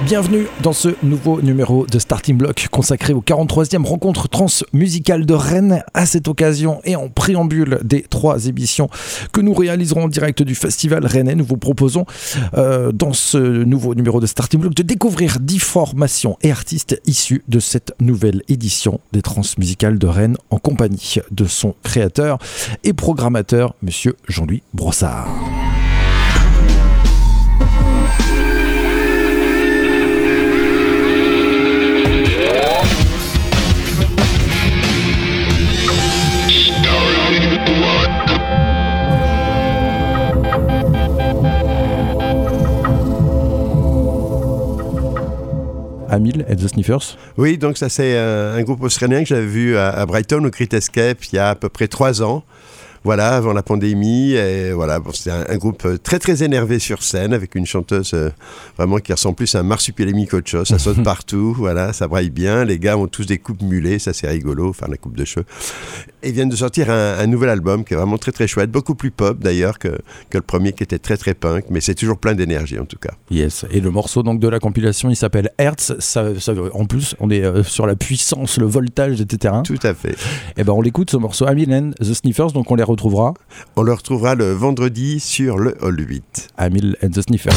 Bienvenue dans ce nouveau numéro de Starting Block consacré aux 43e rencontres transmusicales de Rennes. À cette occasion et en préambule des 3 émissions que nous réaliserons en direct du Festival Rennais, nous vous proposons dans ce nouveau numéro de Starting Block de découvrir 10 formations et artistes issus de cette nouvelle édition des transmusicales de Rennes en compagnie de son créateur et programmateur, monsieur Jean-Louis Brossard. Amil and the Sniffers. Oui, donc ça c'est un groupe australien que j'avais vu à Brighton au Crit Escape il y a à peu près 3 ans. Voilà, avant la pandémie, et voilà, bon, c'était un groupe très très énervé sur scène, avec une chanteuse vraiment qui ressemble plus à un marsupilami qu'autre chose, ça saute partout, voilà, ça braille bien, les gars ont tous des coupes mulets, ça c'est rigolo, enfin la coupe de cheveux. Et ils viennent de sortir un nouvel album qui est vraiment très très chouette, beaucoup plus pop d'ailleurs que le premier qui était très très punk, mais c'est toujours plein d'énergie en tout cas. Yes, et le morceau donc de la compilation il s'appelle Hertz, en plus on est sur la puissance, le voltage, etc. Tout à fait. Et ben on l'écoute ce morceau, Amil and the Sniffers, donc on le retrouvera le vendredi sur le Hall 8. Amil and the Sniffers.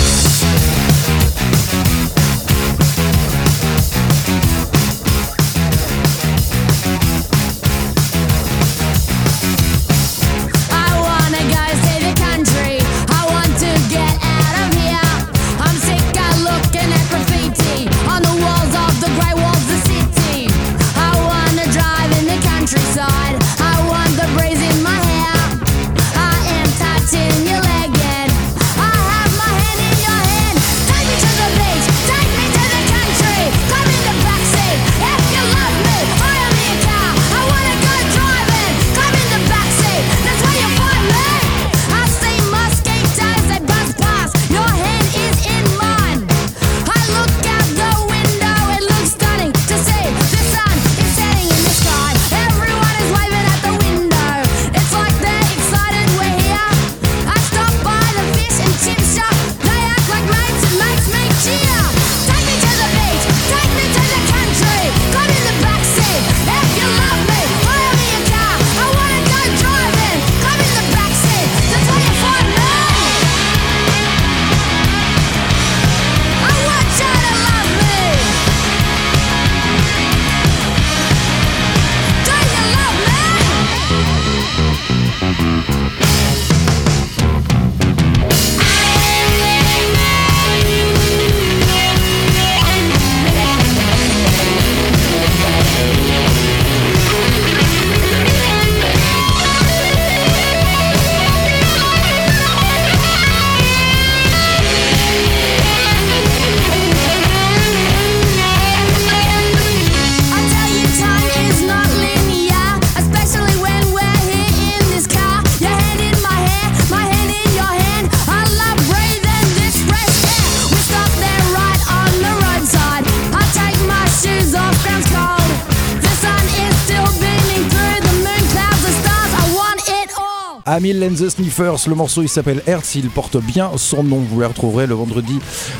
Amil and the Sniffers, le morceau il s'appelle Hertz, il porte bien son nom, vous le retrouverez le vendredi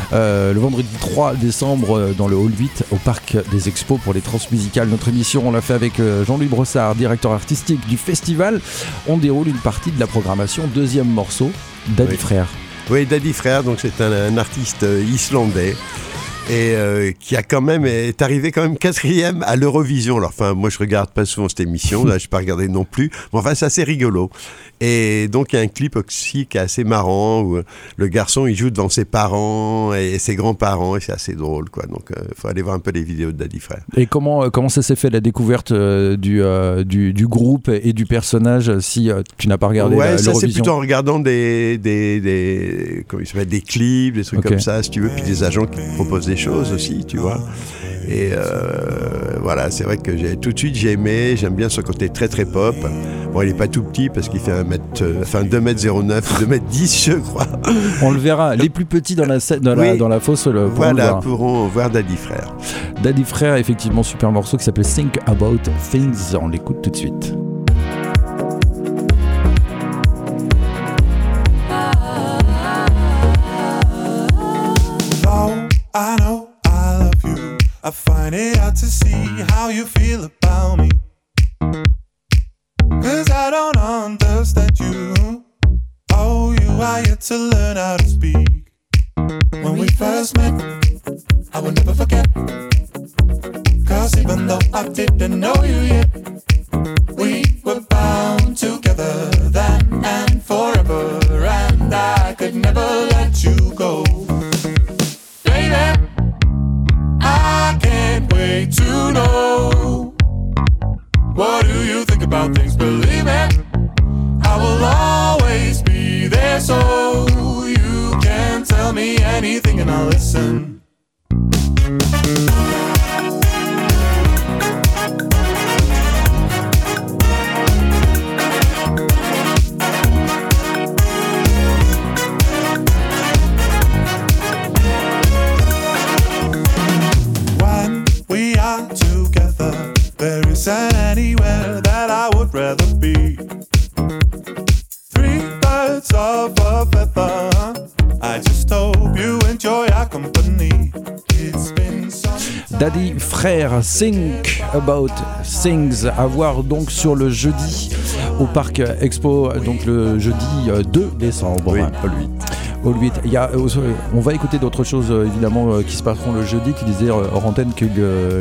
3 décembre dans le Hall 8 au Parc des Expos pour les transmusicales. Notre émission on l'a fait avec Jean-Louis Brossard, directeur artistique du festival. On déroule une partie de la programmation, deuxième morceau, Daddy Frère. Oui, Daddy Frère, donc c'est un artiste islandais. Et qui est arrivé quand même 4e à l'Eurovision. Alors enfin, moi je regarde pas souvent cette émission, là je pas regardé non plus, mais enfin c'est assez rigolo. Et donc il y a un clip aussi qui est assez marrant où le garçon il joue devant ses parents et ses grands-parents et c'est assez drôle quoi. Donc faut aller voir un peu les vidéos de Daddy Frère. Et comment ça s'est fait la découverte du groupe et du personnage si tu n'as pas regardé l'Eurovision? Ça c'est plutôt en regardant des comment il s'appelle, des clips, des trucs comme ça si tu veux, puis des agents qui te proposent des choses aussi, tu vois. Et voilà, c'est vrai que tout de suite j'ai aimé, j'aime bien ce côté très très pop. Bon, il est pas tout petit parce qu'il fait 2m09, 2m10 je crois. On le verra, les plus petits dans la fosse pourront voir Daddy Frère. Daddy Frère, effectivement, super morceau qui s'appelle Think About Things, on l'écoute tout de suite. I know how you feel about me. 'Cause I don't understand you. Oh, you are yet to learn how to speak. When we first met, I will never forget. 'Cause even though I didn't know you yet, we were bound together then and forever. And I could never let you go. Baby, I can't wait to know. What do you think about things? Believe me, I will always be there, so you can tell me anything and I'll listen. When we are together, there isn't anywhere that I would rather be. Three birds of a feather. I just hope you enjoy our company. It's been some Daddy Frère, Think About Things, à voir donc sur le jeudi au Parc Expo, donc le jeudi 2 décembre. Oui, pas lui. Au 8. On va écouter d'autres choses évidemment qui se passeront le jeudi. Tu disais hors antenne que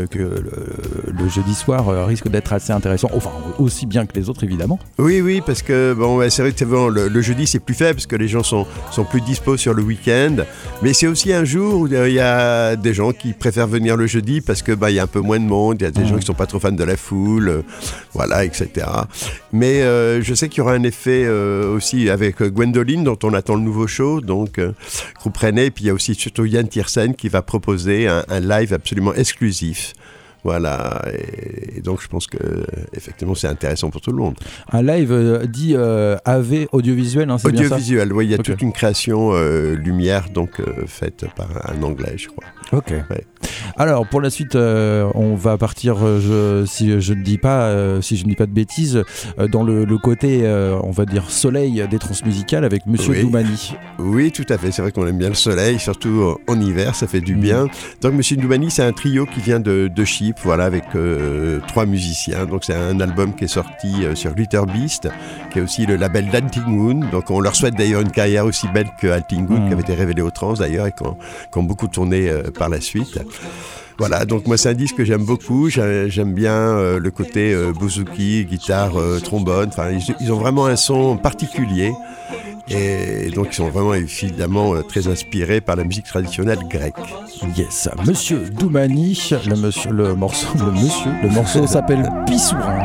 le jeudi soir risque d'être assez intéressant, enfin aussi bien que les autres évidemment. Oui, parce que bon, c'est vrai que le jeudi c'est plus faible parce que les gens sont plus dispo sur le week-end, mais c'est aussi un jour où il y a des gens qui préfèrent venir le jeudi parce que il y a un peu moins de monde, il y a des gens qui sont pas trop fans de la foule, voilà, etc. Mais je sais qu'il y aura un effet aussi avec Gwendoline dont on attend le nouveau show. Donc, groupe rennais, et puis il y a aussi surtout Yann Tiersen qui va proposer un live absolument exclusif. Voilà, et donc je pense que effectivement c'est intéressant pour tout le monde. Un live dit AV audiovisuel, hein, c'est audiovisuel, bien ça ? Oui, il y a toute une création lumière donc faite par un Anglais, je crois. Ok. Ouais. Alors pour la suite, on va partir, si je ne dis pas de bêtises, dans le côté, on va dire soleil des transmusicales avec Monsieur Doumani. Oui, tout à fait. C'est vrai qu'on aime bien le soleil, surtout en hiver, ça fait du bien. Donc Monsieur Doumani, c'est un trio qui vient de Chypre, voilà, avec 3 musiciens. Donc c'est un album qui est sorti sur Glitter Beast, qui est aussi le label d'Alting Moon. Donc on leur souhaite d'ailleurs une carrière aussi belle que Alting Moon, qui avait été révélé au Trans d'ailleurs et qui ont beaucoup tourné par la suite. Voilà, donc moi c'est un disque que j'aime beaucoup, j'aime bien le côté bouzouki, guitare, trombone, enfin ils ont vraiment un son particulier et donc ils sont vraiment évidemment très inspirés par la musique traditionnelle grecque. Yes, Monsieur Doumani, le morceau s'appelle Pissourin.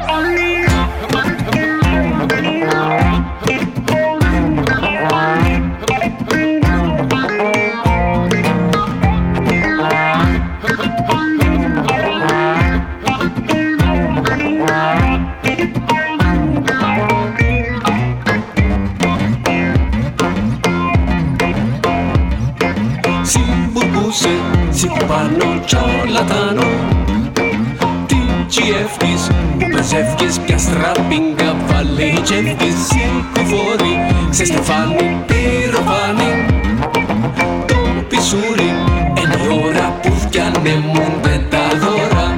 Si πάνω τσολατάνο Τι τσιεύκεις που πεζεύκεις Πια στραπίνγκα βαλίτζεύκεις Σικουφόρι σε στεφάνι πυροβάνι Το πισούρι είναι η ώρα που φτιανέμονται τα δώρα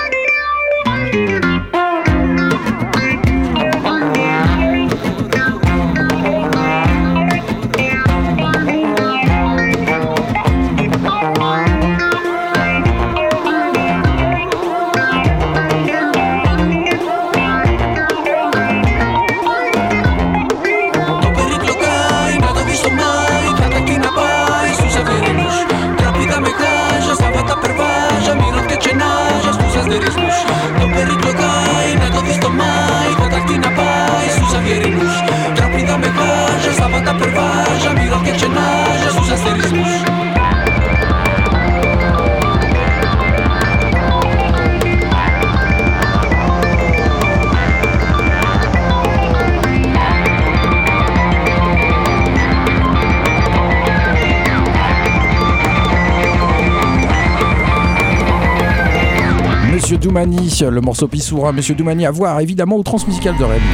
Το περικλοκάει να το δεις το Μάη Θα ταχτεί να πάει στους αυγερινούς Τραπίδα με γάζα, στάβατα περβάζα Μύρο και τσενάζα στους αστερισμούς Monsieur Doumani, le morceau Pissourin, Monsieur Doumani à voir évidemment au Transmusical de Rennes.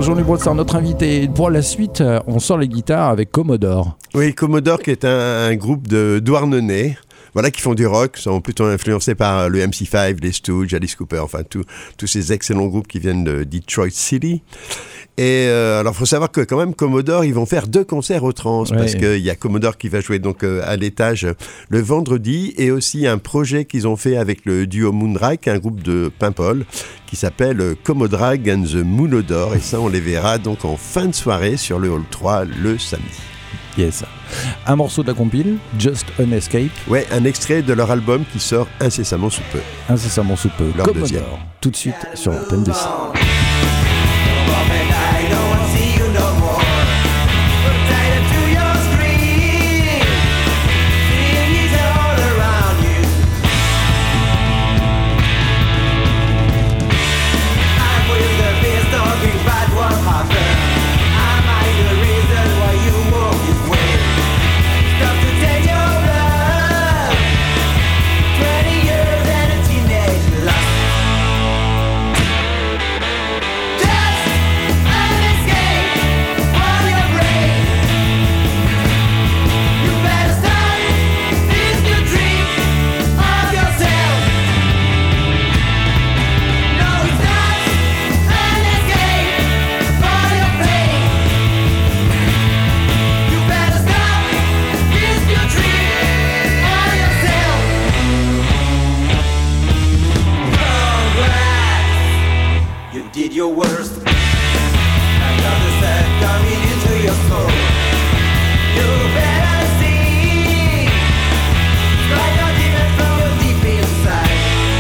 Jean-Louis Brossard, notre invité. Pour la suite, on sort les guitares avec Commodore. Oui, Commodore qui est un groupe de Douarnenez. Voilà, qui font du rock, sont plutôt influencés par le MC5, les Stooges, Alice Cooper, enfin tous ces excellents groupes qui viennent de Detroit City. Et alors, il faut savoir que quand même, Commodore, ils vont faire 2 concerts au Trans, parce qu'il y a Commodore qui va jouer donc à l'étage le vendredi, et aussi un projet qu'ils ont fait avec le duo Moondrag, un groupe de Paimpol, qui s'appelle Commodrag and the Moonodore, et ça, on les verra donc en fin de soirée sur le Hall 3 le samedi. Yes. Un morceau de la compile, Just an Escape. Ouais, un extrait de leur album qui sort incessamment sous peu. Incessamment sous peu. Leur Commodore. deuxième. Tout de suite sur l'antenne de C. Your worst, another set coming into your soul. You better see, strike your demons from your deep inside.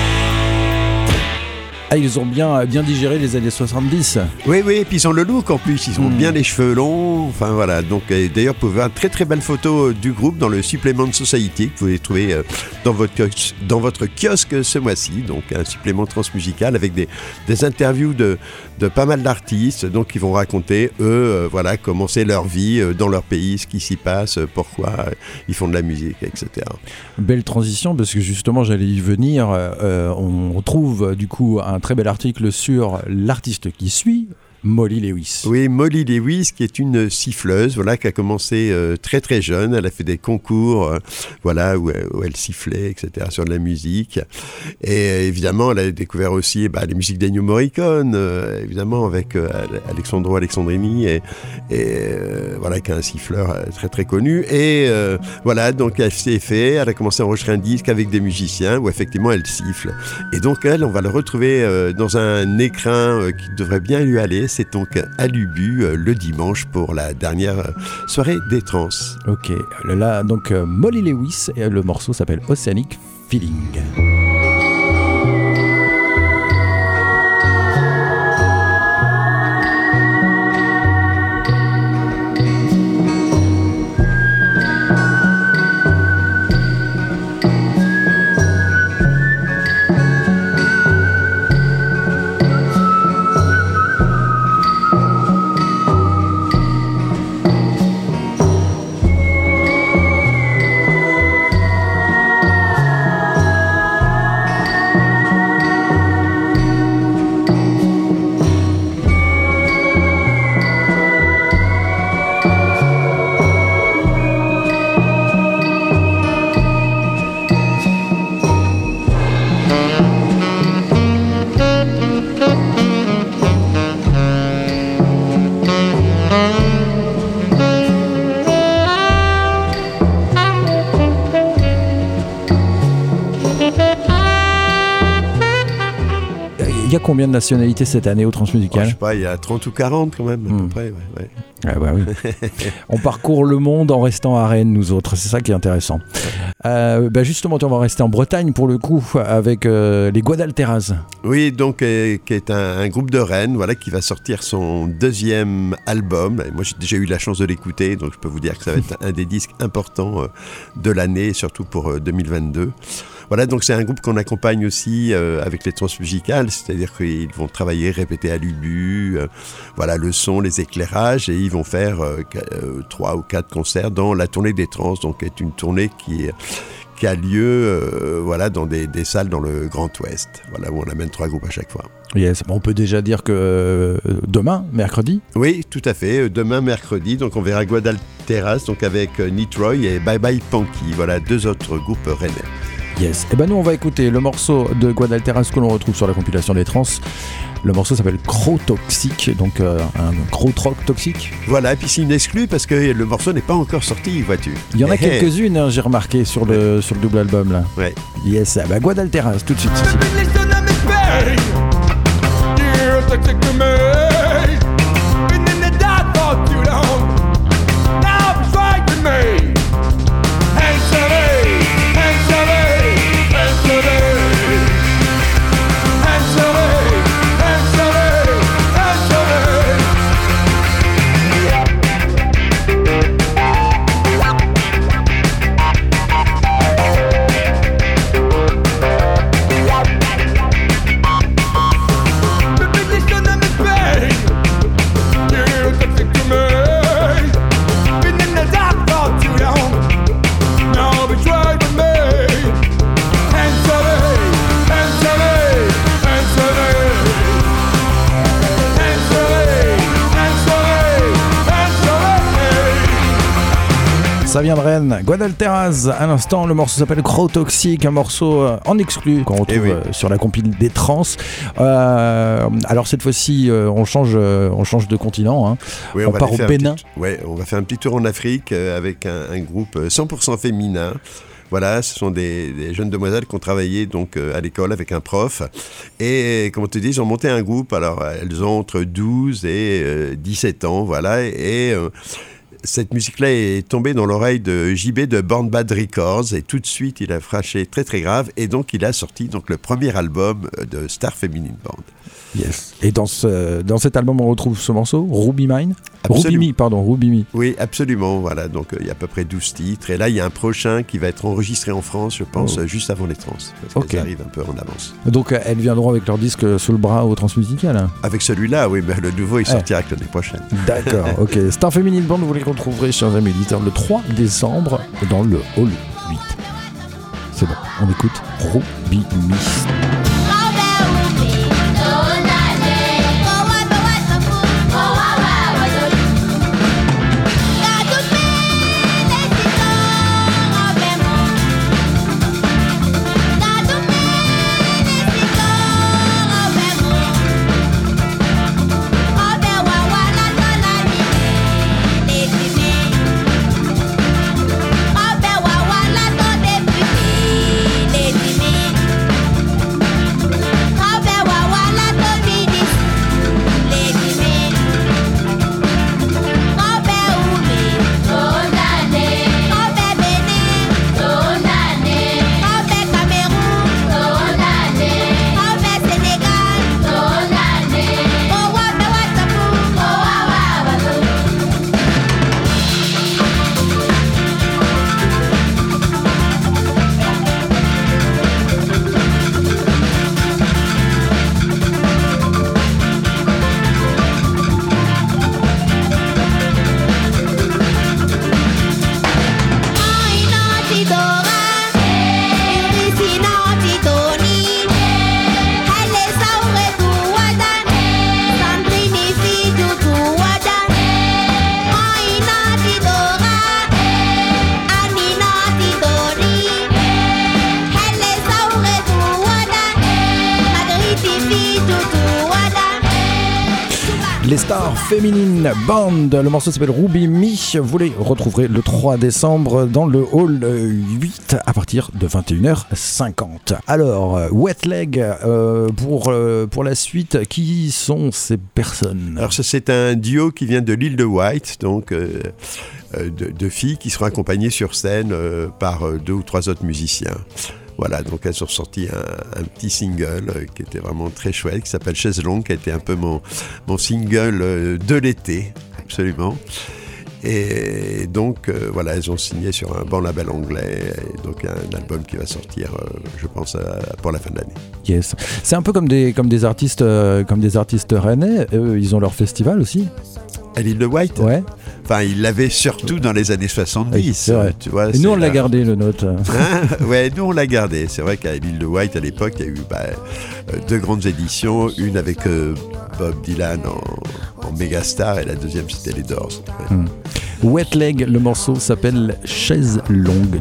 Ah, ils ont bien digéré les années 70. Oui, et puis ils ont le look en plus, ils ont bien les cheveux longs, enfin voilà. Donc d'ailleurs, vous pouvez voir une très très belle photo du groupe dans le supplément de Society que vous pouvez trouver dans votre kiosque ce mois-ci. Donc un supplément transmusical avec des interviews de pas mal d'artistes, donc ils vont raconter eux, voilà, comment c'est leur vie dans leur pays, ce qui s'y passe, pourquoi ils font de la musique, etc. Belle transition, parce que justement j'allais y venir. On trouve du coup un très bel article sur l'artiste qui suit, Molly Lewis. Oui, Molly Lewis, qui est une siffleuse, voilà, qui a commencé très très jeune. Elle a fait des concours, voilà, où elle sifflait, etc., sur de la musique. Et évidemment, elle a découvert aussi les musiques d'Ennio Morricone, évidemment, avec Alessandro Alessandrini, et voilà, qui est un siffleur très très connu. Et voilà, donc elle s'est fait, elle a commencé à enregistrer un disque avec des musiciens où effectivement elle siffle. Et donc elle, on va le retrouver dans un écrin qui devrait bien lui aller. C'est donc à l'Ubu le dimanche pour la dernière soirée des trans. Ok, là donc Molly Lewis, et le morceau s'appelle Oceanic Feeling. Il y a combien de nationalités cette année au Transmusical ? Je sais pas, il y a 30 ou 40 quand même, à peu près. Ouais. Ah bah oui. On parcourt le monde en restant à Rennes, nous autres. C'est ça qui est intéressant. Justement, on va rester en Bretagne pour le coup, avec les Guadalteras. Oui, donc, qui est un groupe de Rennes, voilà, qui va sortir son deuxième album. Et moi, j'ai déjà eu la chance de l'écouter, donc je peux vous dire que ça va être un des disques importants de l'année, surtout pour 2022. Voilà, donc c'est un groupe qu'on accompagne aussi avec les transmusicales, c'est-à-dire qu'ils vont travailler, répéter à l'Ubu, voilà, le son, les éclairages, et ils vont faire 3 ou 4 concerts dans la tournée des trans, donc est une tournée qui qui a lieu voilà, dans des salles dans le Grand Ouest, voilà, où on amène 3 groupes à chaque fois. Yes. On peut déjà dire que demain, mercredi. Oui, tout à fait. Demain, mercredi, donc on verra Guadalteras, donc avec Nitroy et Bye Bye Punky. Voilà, 2 autres groupes rennais. Yes. Et ben nous, on va écouter le morceau de Guadalteras que l'on retrouve sur la compilation des trans. Le morceau s'appelle Crow Toxic, donc un crow rock toxique. Voilà, et puis c'est une exclue parce que le morceau n'est pas encore sorti, vois-tu. Il y en a quelques-unes, hein, j'ai remarqué sur le double album là. Ouais. Yes, bah Guadalteras tout de suite. Listen to me, babe. You're toxic to me. Been in the dark for too long. Now it's right to me. Answer me, answer me, answer me. Answer me, answer me, answer me. Ça vient de Rennes. Guadalteras, à l'instant, le morceau s'appelle Crow Toxic, un morceau en exclu qu'on retrouve sur la compile des trans. Alors cette fois-ci, on change de continent. Hein. Oui, on part au Bénin. On va faire un petit tour en Afrique avec un groupe 100% féminin. Voilà, ce sont des jeunes demoiselles qui ont travaillé donc à l'école avec un prof. Et comme on te dit, ils ont monté un groupe. Alors, elles ont entre 12 et 17 ans, voilà. Et cette musique-là est tombée dans l'oreille de JB de Born Bad Records et tout de suite, il a flashé très très grave et donc il a sorti donc, le premier album de Star Feminine Band. Yes. Et dans cet album, on retrouve ce morceau, Ruby Mine. Absolument. Ruby Me. Oui, absolument. Voilà, donc il y a à peu près 12 titres. Et là, il y a un prochain qui va être enregistré en France, je pense, juste avant les trans. Parce qu'elles arrivent un peu en avance. Donc elles viendront avec leur disque sous le bras au Transmusical. Hein. Avec celui-là, oui, mais le nouveau, il sortira que l'année prochaine. D'accord, ok. Star Feminine Band, vous les retrouverez, chers amis auditeurs, le 3 décembre dans le Hall 8. C'est bon, on écoute Ruby Me. Les Stars Feminine Band, le morceau s'appelle Ruby Me, vous les retrouverez le 3 décembre dans le Hall 8 à partir de 21h50. Alors, Wet Leg, pour la suite, qui sont ces personnes ? Alors c'est un duo qui vient de l'île de White, donc de filles qui seront accompagnées sur scène par 2 ou 3 autres musiciens. Voilà, donc elles ont sorti un petit single qui était vraiment très chouette, qui s'appelle Chaise Longue, qui a été un peu mon single de l'été, absolument. Et donc, voilà, elles ont signé sur un bon label anglais, et donc un album qui va sortir, je pense, pour la fin de l'année. Yes. C'est un peu comme des artistes rennais, eux, ils ont leur festival aussi. À l'île de White ? Ouais. Enfin, il l'avait surtout dans les années 70. Oui, c'est vrai. Tu vois, Et nous, on l'a là. gardé, le nôtre. Hein, ouais, nous on l'a gardé. C'est vrai qu'à l'île de White, à l'époque, il y a eu deux grandes éditions. Une avec Bob Dylan en méga star et la deuxième c'était les Doors. Ouais. Wet Leg, le morceau s'appelle Chaise longue.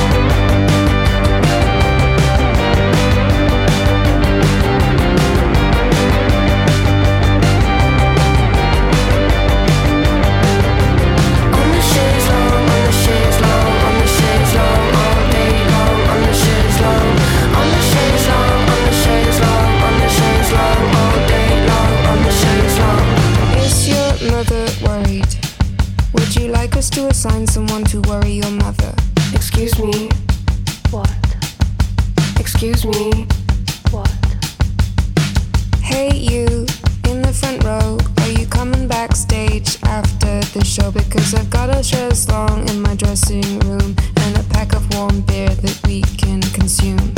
To assign someone to worry your mother. Excuse me. What? Excuse me. What? Hey you, in the front row, are you coming backstage after the show? Because I've got a chaise long in my dressing room and a pack of warm beer that we can consume.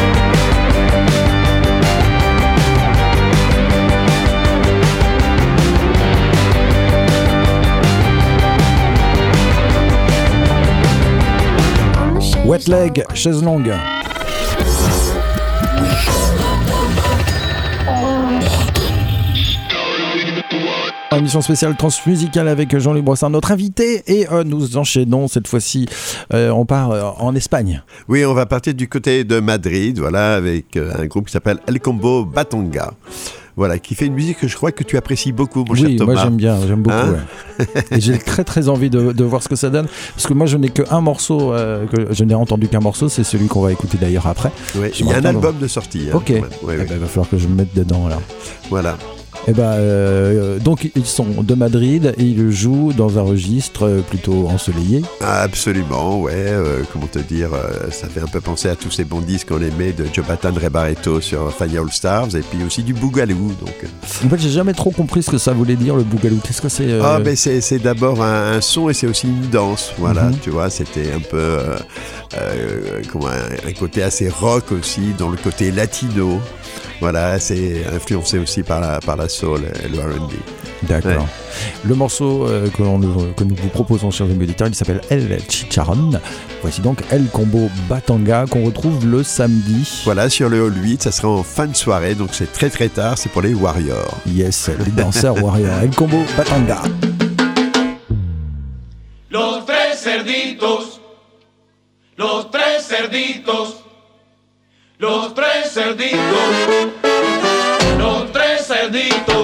Wet Leg, Chaise longue. Émission spéciale transmusicale avec Jean-Louis Brossard, notre invité, et nous enchaînons cette fois-ci, on part en Espagne. Oui, on va partir du côté de Madrid, voilà, avec un groupe qui s'appelle El Combo Batonga. Voilà, qui fait une musique que je crois que tu apprécies beaucoup, mon cher Thomas. Oui, moi j'aime bien, j'aime beaucoup. Hein Et j'ai très très envie de voir ce que ça donne, parce que moi je n'ai qu'un morceau, je n'ai entendu qu'un morceau, c'est celui qu'on va écouter d'ailleurs après. Ouais, il y a un album de sortie. Hein. Ok, Ouais, il va falloir que je me mette dedans là. Voilà. Et donc ils sont de Madrid et ils jouent dans un registre plutôt ensoleillé. Absolument, ouais. Comment te dire, ça fait un peu penser à tous ces bons disques qu'on aimait de Jonathan Rebarreto sur Fania All Stars et puis aussi du Boogaloo. Donc. En fait, j'ai jamais trop compris ce que ça voulait dire le Boogaloo. Qu'est-ce que c'est Ben c'est d'abord un son et c'est aussi une danse. Voilà, tu vois, c'était un peu un côté assez rock aussi, dans le côté latino. Voilà, c'est influencé aussi par la soul et le R&B. D'accord. Ouais. Le morceau que nous vous proposons, chers auditeurs, il s'appelle El Chicharrón. Voici donc El Combo Batonga qu'on retrouve le samedi. Voilà, sur le Hall 8, ça sera en fin de soirée, donc c'est très très tard, c'est pour les Warriors. Yes, les danseurs Warriors. El Combo Batonga. Los tres cerditos, los tres cerditos. Los tres cerditos, los tres cerditos.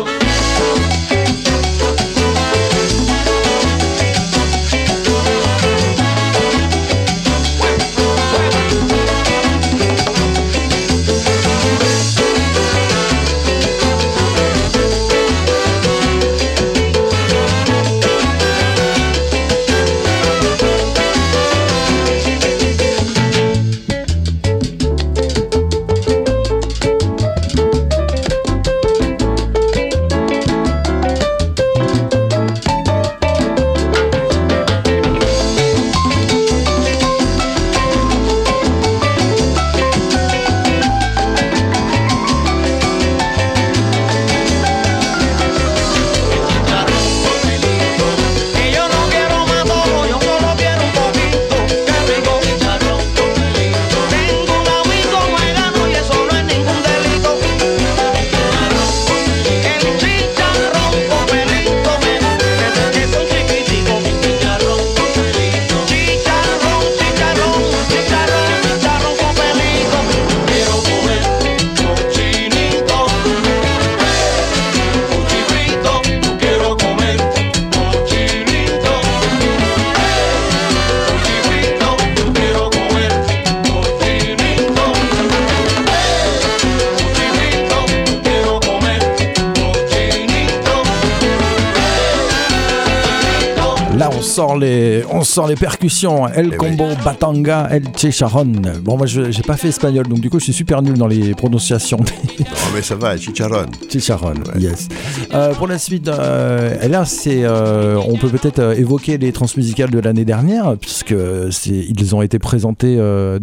On sort les percussions. El Combo Batonga, El Chicharrón. Bon, moi, j'ai pas fait espagnol, donc du coup, je suis super nul dans les prononciations. Non, mais ça va, Chicharrón. Chicharrón, ouais. Yes. Pour la suite, là, on peut peut-être évoquer les transmusicales de l'année dernière, puisque ils ont été présentés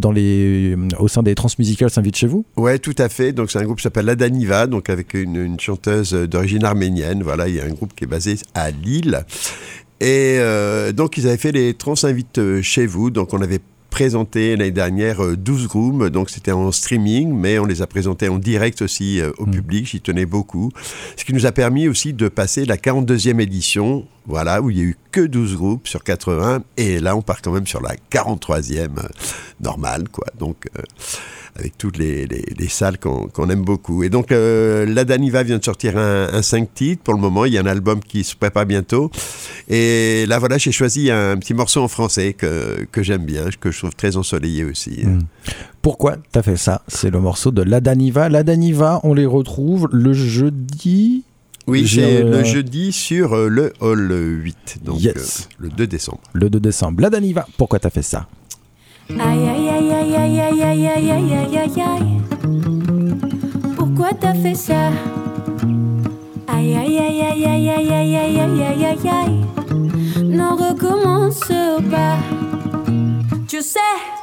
au sein des transmusicales s'invite chez vous. Ouais, tout à fait. Donc, c'est un groupe qui s'appelle La Daniva, donc avec une chanteuse d'origine arménienne. Voilà, il y a un groupe qui est basé à Lille. Et donc, ils avaient fait les Trans Invites chez vous. Donc, on avait présenté l'année dernière 12 grooves, donc c'était en streaming, mais on les a présentés en direct aussi au public, j'y tenais beaucoup. Ce qui nous a permis aussi de passer la 42e édition, voilà, où il n'y a eu que 12 groupes sur 80, et là on part quand même sur la 43e normale, quoi. Donc avec toutes les salles qu'on aime beaucoup. Et donc, La Daniva vient de sortir un 5 titres. Pour le moment, il y a un album qui se prépare bientôt. Et là, voilà, j'ai choisi un petit morceau en français que j'aime bien, que je trouve très ensoleillé aussi. Pourquoi t'as fait ça? C'est le morceau de La Daniva. La Daniva, on les retrouve le jeudi... Oui, c'est le jeudi sur le Hall 8, donc yes. Le 2 décembre. Le 2 décembre. La Daniva, pourquoi t'as fait ça? Aïe aïe aïe aïe aïe aïe aïe aïe aïe aïe aïe aïe. Pourquoi t'as fait ça? Aïe aïe aïe aïe aïe aïe aïe aïe aïe aïe aïe aïe. Ne recommence pas. Tu sais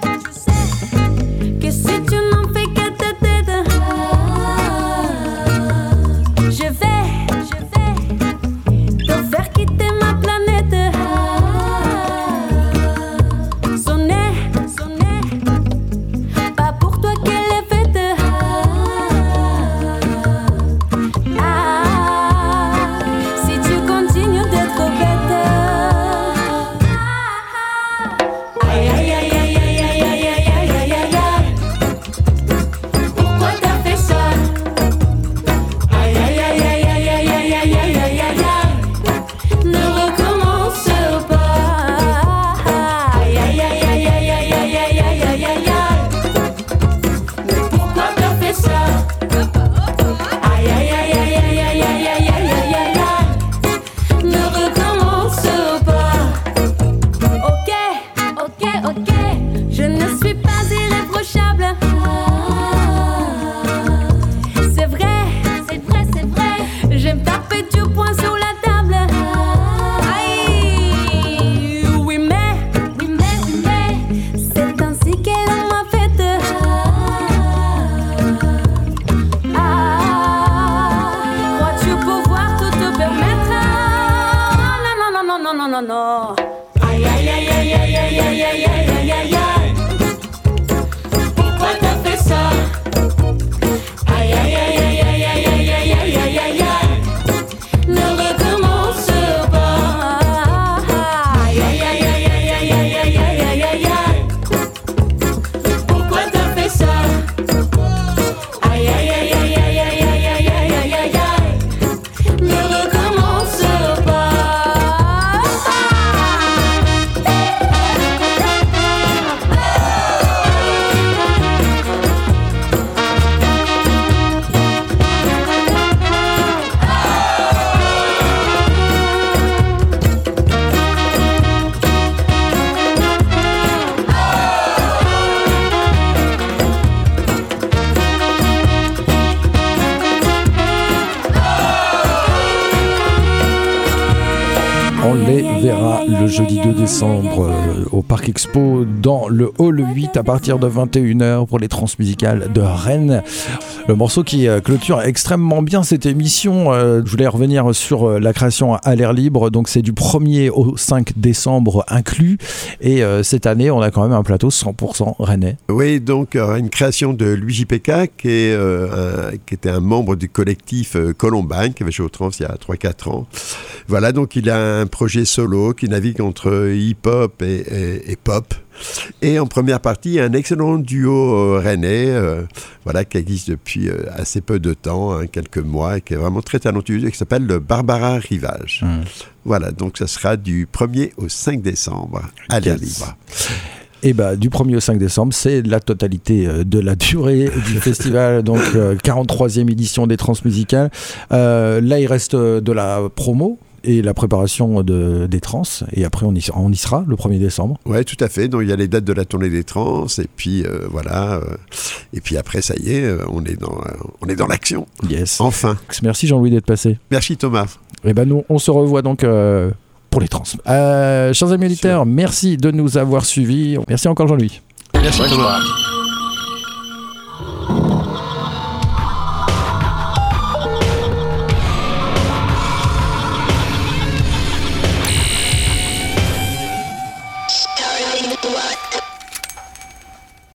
que si tu n'en fais que ta tête, je vais te faire quitter ma planète. Pas pour toi qu'elle est faite. Si tu continues d'être bête. Aïe aïe aïe aïe aïe aïe aïe aïe aïe aïe aïe. Pourquoi t'as fait ça? Aïe aïe aïe aïe aïe aïe aïe aïe aïe aïe aïe. Ne recommence pas. Aïe aïe aïe aïe aïe aïe aïe aïe aïe aïe aïe. Pourquoi t'as fait ça? Aïe aïe aïe aïe aïe aïe aïe aïe aïe aïe aïe. Ne recommence pas. Ok, je ne suis pas irréprochable. C'est vrai. J'aime taper du poing sur la table. Aïe, oui mais, c'est ainsi qu'elle m'a faite. Crois-tu pouvoir tout te permettre? Non. Aïe aïe aïe aïe aïe aïe aïe aïe aïe aïe aïe. Pourquoi t'as fait ça? Aïe aïe aïe aïe aïe aïe aïe aïe aïe aïe aïe aïe. Ne recommence pas. Aïe aïe aïe aïe aïe aïe aïe aïe aïe aïe aïe. Pourquoi t'as fait ça? Aïe aïe aïe aïe aïe aïe aïe aïe aïe aïe aïe. Ne recommence pas. On les verra le jeudi 2 décembre au Parc Expo dans le Hall 8 à partir de 21h pour les transmusicales de Rennes. Le morceau qui clôture extrêmement bien cette émission. Je voulais revenir sur la création à l'air libre. Donc c'est du 1er au 5 décembre inclus. Et cette année, on a quand même un plateau 100% rennais. Oui, donc une création de Luigi Pecca, qui était un membre du collectif Columbine, qui avait joué au Trans il y a 3-4 ans. Voilà, donc il a un projet solo qui navigue entre hip-hop et pop. Et en première partie, un excellent duo rennais, voilà, qui existe depuis assez peu de temps, quelques mois, et qui est vraiment très talentueux, et qui s'appelle le Barbara Rivage. Voilà, donc ça sera du 1er au 5 décembre à l'air libre. Et du 1er au 5 décembre, c'est la totalité de la durée du festival, donc 43e édition des Transmusicales. Là, il reste de la promo et la préparation des trans, et après on y sera le 1er décembre. Ouais, tout à fait, donc il y a les dates de la tournée des trans, et puis voilà, et puis après ça y est, on est dans l'action. Yes. Enfin. Merci Jean-Louis d'être passé. Merci Thomas. Et nous, on se revoit donc pour les trans. Chers amis auditeurs, merci de nous avoir suivis. Merci encore Jean-Louis. Merci Thomas.